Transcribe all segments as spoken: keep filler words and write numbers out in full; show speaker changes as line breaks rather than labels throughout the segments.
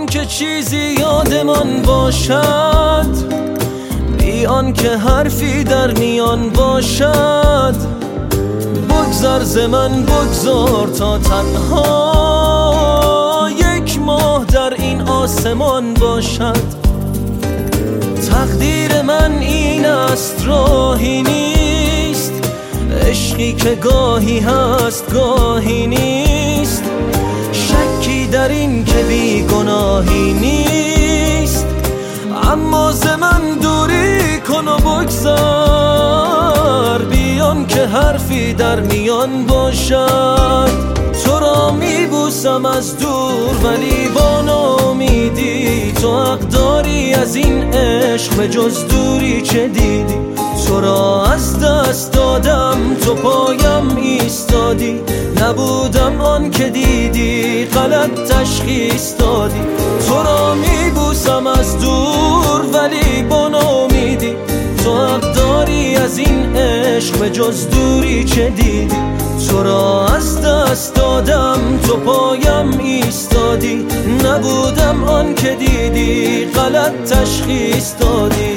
آن که چیزی یادمان باشد، بی آن که حرفی در میان باشد. بگذر ز من بگذار تا تنها یک ماه در این آسمان باشد. تقدیر من این است راهی نیست، عشقی که گاهی هست گاهی نیست. شکی در این که بی گناهی نیست، اما ز من دوری کن و بگذار، بیان که حرفی در میان باشد. تو را میبوسم از دور ولی با ناامیدی، تو حق داری از این عشق به جز دوری چه دیدی. تو را از دست دادم تو پایم ایستادی، نبودم آن که دیدی غلط تشخیص دادی. تو را میبوسم از دور ولی با ناامیدی، تو حق داری از این عشق به جز دوری چه دیدی. تو را از دست دادم تو پایم ایستادی، نبودم آن که دیدی غلط تشخیص دادی.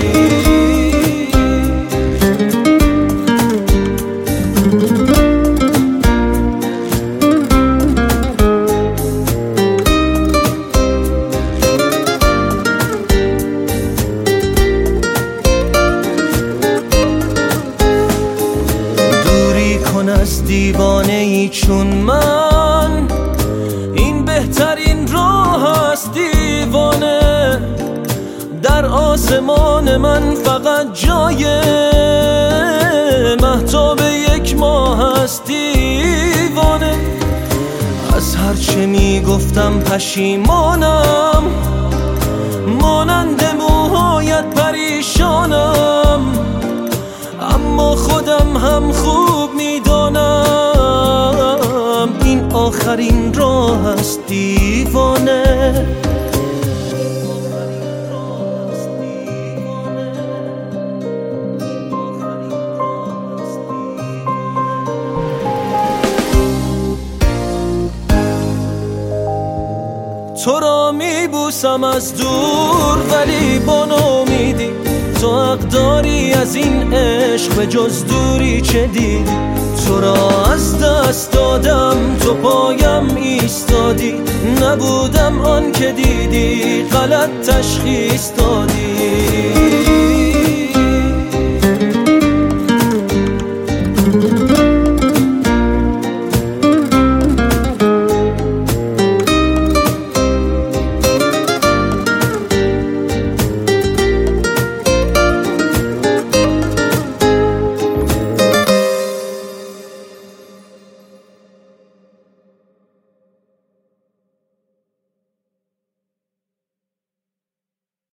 از دیوانه ای چون من، این بهترین راه است دیوانه. در آسمان من فقط جای مهتاب یک ماه است دیوانه. از هرچه می گفتم پشیمانم، مانند موهایت پریشانم. اما خودم هم خوب میدانم این آخرین راه است دیوانه. تو را میبوسم از دور ولی با ناامیدی، تو حق داری از این عشق به جز دوری چه دیدی. تو را از دست دادم تو پایم ایستادی، نبودم آن که دیدی غلط تشخیص دادی.